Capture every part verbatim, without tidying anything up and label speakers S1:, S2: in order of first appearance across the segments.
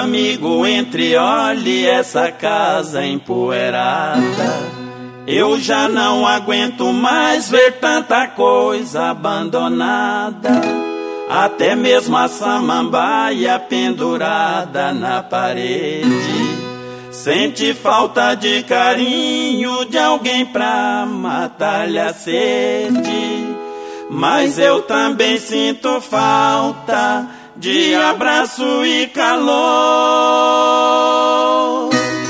S1: amigo, entre, olhe essa casa empoeirada. Eu já não aguento mais ver tanta coisa abandonada. Até mesmo a samambaia pendurada na parede. Sente falta de carinho de alguém pra matar-lhe a sede. Mas eu também sinto falta de abraço e calor.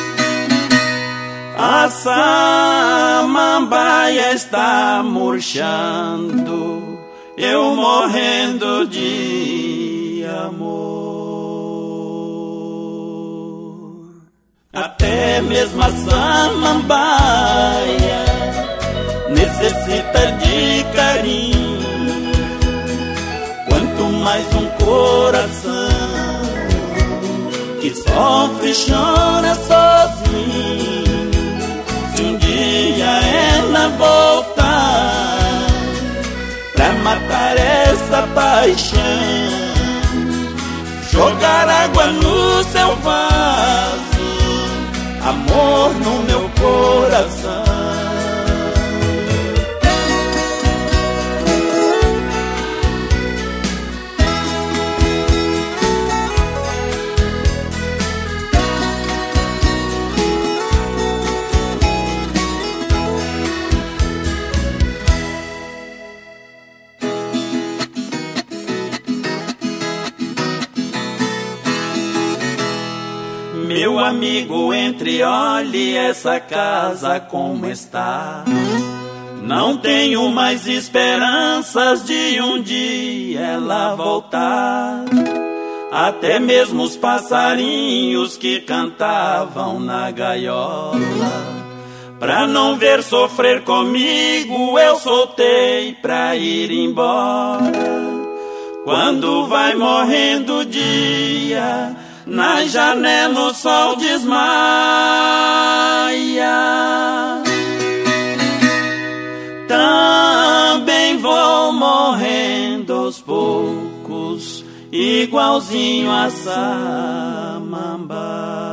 S1: A samambaia está murchando, eu morrendo de amor. Até mesmo a samambaia necessita de carinho. Quanto mais um coração que sofre e chora sozinho. Se um dia ela voltar pra matar essa paixão, jogar água no seu vaso, amor no meu coração. Meu amigo, entre, olhe essa casa como está. Não tenho mais esperanças de um dia ela voltar. Até mesmo os passarinhos que cantavam na gaiola, pra não ver sofrer comigo, eu soltei pra ir embora. Quando vai morrendo o dia, na janela o sol desmaia. Também vou morrendo aos poucos, igualzinho a samambaia.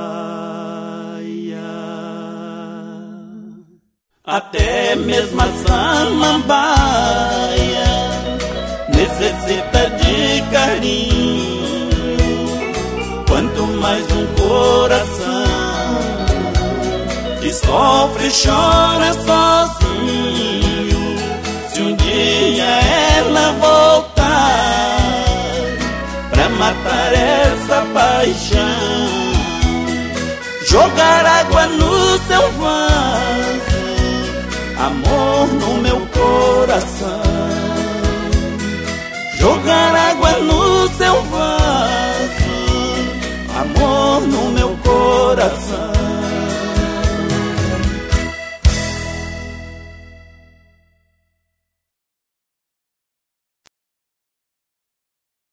S1: Até mesmo a samambaia necessita de carinho. Quanto mais um coração que sofre e chora sozinho. Se um dia ela voltar pra matar essa paixão, jogar água no seu vaso, amor no meu coração. Jogar água no seu vaso,